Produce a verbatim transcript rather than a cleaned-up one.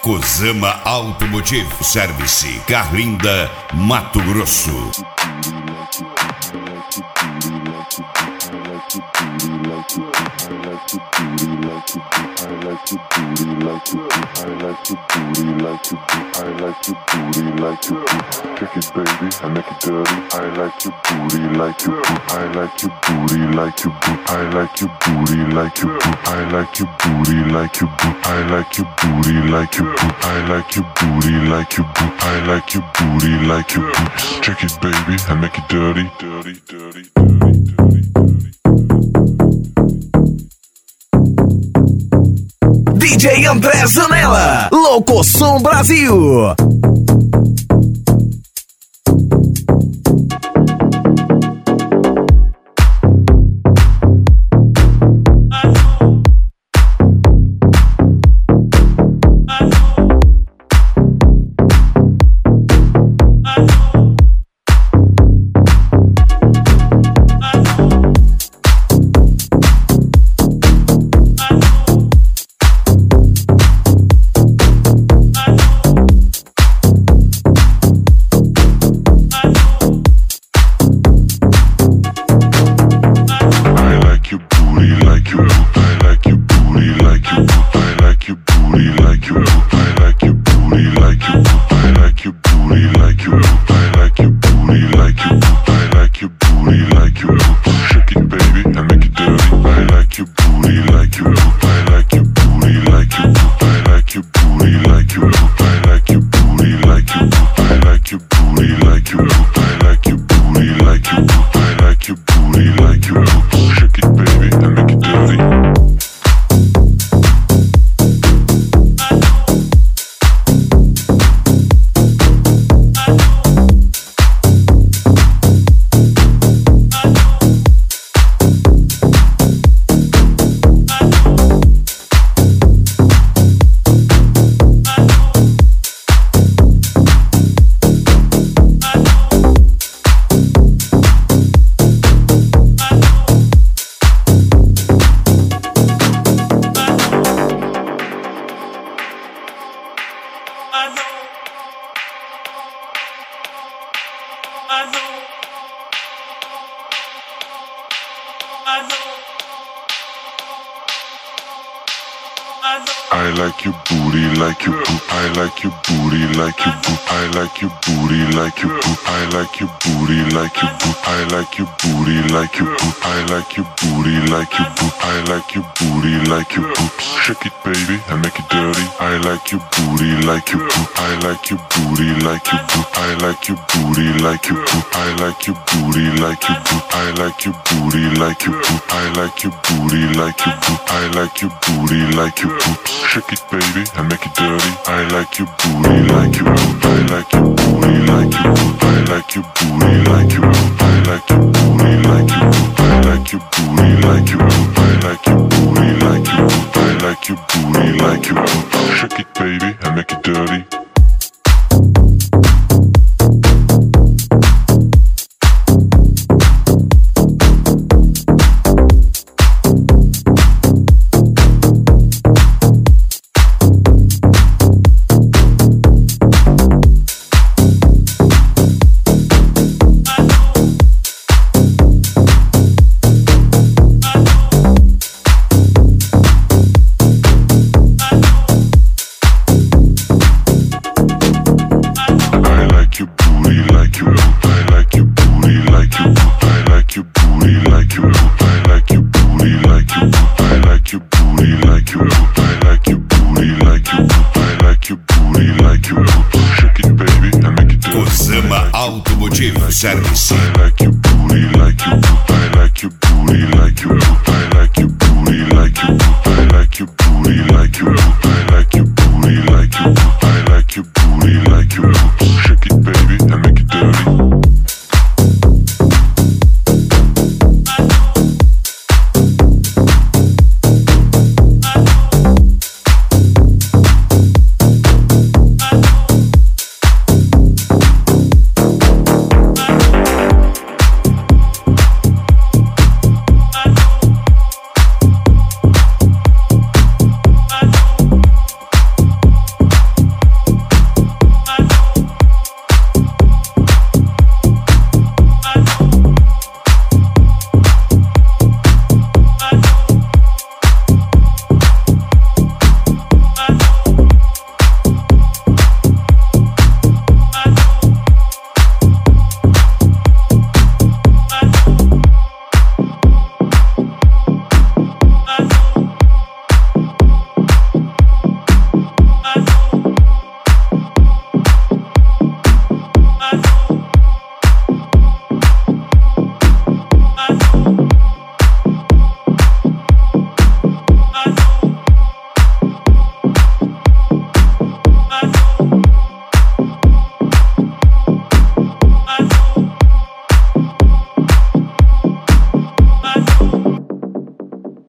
Cosama Automotive Service, Carlinda, Mato Grosso. Check it, baby, I make it dirty. I like your booty, like your booty. I like your booty, like your booty. I like your booty, like your booty. I like your booty, like your booty. I like your booty, like your booty. I like your booty, like your booty. I like your booty, like your booty. Check it, baby, I make it dirty, dirty, dirty, dirty, dirty, dirty. D J André Zanella, Locosom Brasil. I like your booty, like your booty. I like your booty, like your booty. I like your booty, like your booty. I like your booty, like your booty. I like your booty, like your booty. I like your booty, like your booty. I like your booty, like your booty. Shake it, baby, I make it dirty. I like your booty, like your booty. I like your booty, like your booty. I like your booty, like your booty. I like your booty, like your booty. I like your booty, like your booty. I like your booty, like your booty. I like your booty, like your booty. Shake it, baby, I make it dirty. I like your booty, like your booty. I like your booty, like your booty. I like your booty, like your booty. I like your booty, like your booty. I like your booty, like your booty. I like your booty, like your booty. I like your booty, like your booty. Shake it, baby, I make it dirty. Cosama Automotive Service. I like your booty, like your booty. I like your booty, like your booty.